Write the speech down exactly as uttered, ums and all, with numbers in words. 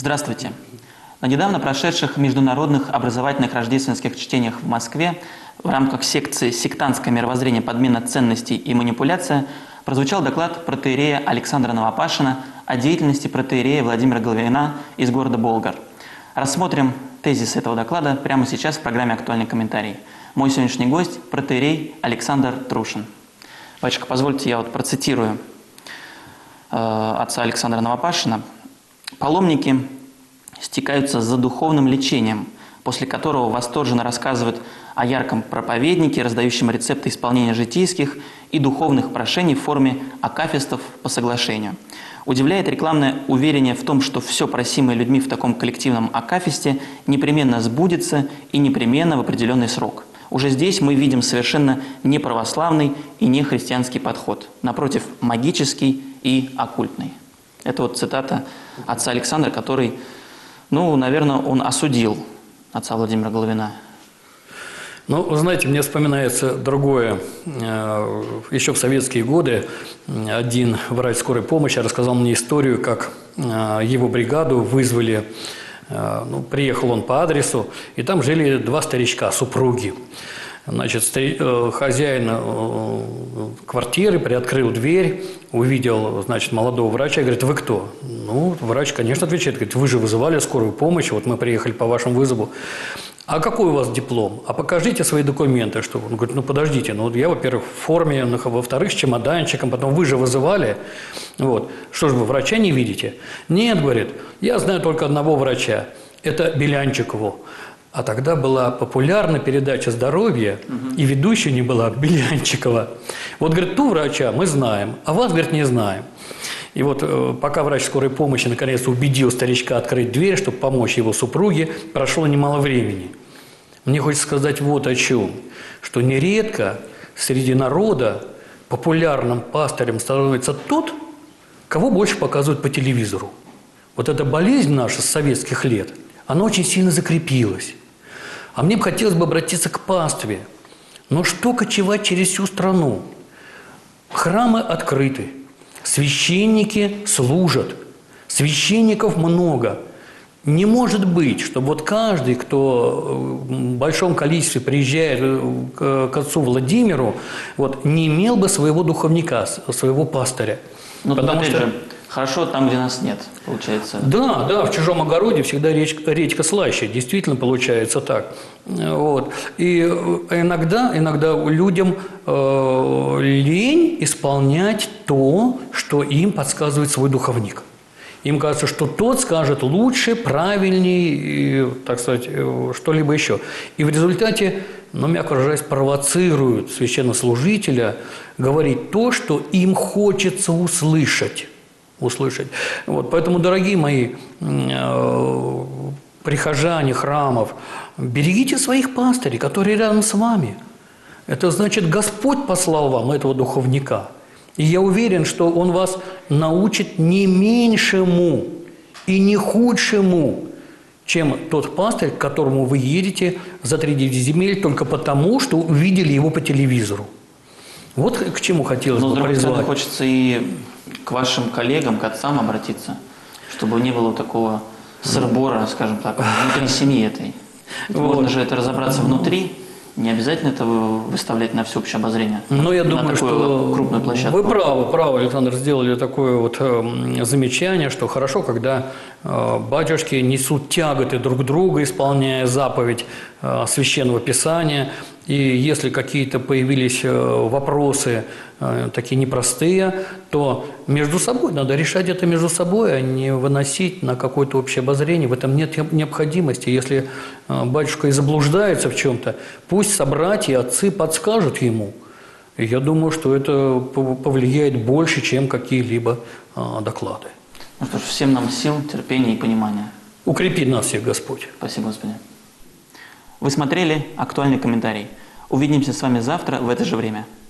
Здравствуйте. На недавно прошедших международных образовательных рождественских чтениях в Москве в рамках секции «Сектантское мировоззрение, подмена ценностей и манипуляция» прозвучал доклад протоиерея Александра Новопашина о деятельности протоиерея Владимира Головина из города Болгар. Рассмотрим тезис этого доклада прямо сейчас в программе «Актуальный комментарий». Мой сегодняшний гость – протоиерей Александр Трушин. Батюшка, позвольте, я вот процитирую э, отца Александра Новопашина. «Паломники стекаются за духовным лечением, после которого восторженно рассказывают о ярком проповеднике, раздающем рецепты исполнения житейских и духовных прошений в форме акафистов по соглашению. Удивляет рекламное уверение в том, что все просимое людьми в таком коллективном акафисте непременно сбудется и непременно в определенный срок. Уже здесь мы видим совершенно неправославный и нехристианский подход, напротив, магический и оккультный». Это вот цитата отца Александра, который, ну, наверное, он осудил отца Владимира Головина. Ну, вы знаете, мне вспоминается другое. Еще в советские годы один врач скорой помощи рассказал мне историю, как его бригаду вызвали, ну, приехал он по адресу, и там жили два старичка, супруги. Значит, хозяин квартиры приоткрыл дверь, увидел, значит, молодого врача и говорит: «Вы кто?» Ну, врач, конечно, отвечает, говорит: «Вы же вызывали скорую помощь, вот мы приехали по вашему вызову. А какой у вас диплом? А покажите свои документы». Что? Он говорит: «Ну, подождите, ну, я, во-первых, в форме, во-вторых, с чемоданчиком, потом вы же вызывали. Вот. Что же вы, врача не видите?» «Нет, — говорит, — я знаю только одного врача, это Белянчикову». А тогда была популярна передача «Здоровье», угу. И ведущей не была Белянчикова. Вот, говорит, ту врача мы знаем, а вас, говорит, не знаем. И вот пока врач скорой помощи наконец убедил старичка открыть дверь, чтобы помочь его супруге, прошло немало времени. Мне хочется сказать вот о чем. Что нередко среди народа популярным пастырем становится тот, кого больше показывают по телевизору. Вот эта болезнь наша с советских лет, она очень сильно закрепилась. А мне бы хотелось бы обратиться к пастве. Но что кочевать через всю страну? Храмы открыты, священники служат, священников много. Не может быть, чтобы вот каждый, кто в большом количестве приезжает к отцу Владимиру, вот, не имел бы своего духовника, своего пастыря. Ну, потому что... же, хорошо там, где нас нет, получается. Да, да, в чужом огороде всегда речка, редька слаще, действительно получается так. Вот. И иногда, иногда людям э, лень исполнять то, что им подсказывает свой духовник. Им кажется, что тот скажет лучше, правильнее, и, так сказать, что-либо еще. И в результате, ну, мягко выражаясь, провоцируют священнослужителя говорить то, что им хочется услышать. услышать. Вот. Поэтому, дорогие мои э, прихожане храмов, берегите своих пастырей, которые рядом с вами. Это значит, Господь послал вам этого духовника. И я уверен, что Он вас научит не меньшему и не худшему, чем тот пастырь, к которому вы едете за три девять земель только потому, что увидели его по телевизору. Вот к чему хотелось бы призвать. Но, с другой стороны, хочется и к вашим коллегам, к отцам обратиться, чтобы не было такого сырбора, скажем так, внутри семьи этой. Вот. Можно же это разобраться внутри, не обязательно это выставлять на всеобщее обозрение. Но я думаю, что крупную площадку. Вы правы, правы, Александр, сделали такое вот э, замечание, что хорошо, когда э, батюшки несут тяготы друг друга, исполняя заповедь э, Священного Писания. И если какие-то появились э, вопросы э, такие непростые, то между собой надо решать это между собой, а не выносить на какое-то общее обозрение. В этом нет необходимости. Если э, батюшка и заблуждается в чем-то, пусть собратья, отцы подскажут ему. И я думаю, что это повлияет больше, чем какие-либо э, доклады. Ну что ж, всем нам сил, терпения и понимания. Укрепи нас всех Господь. Спасибо, Господи. Вы смотрели «Актуальный комментарий». Увидимся с вами завтра в это же время.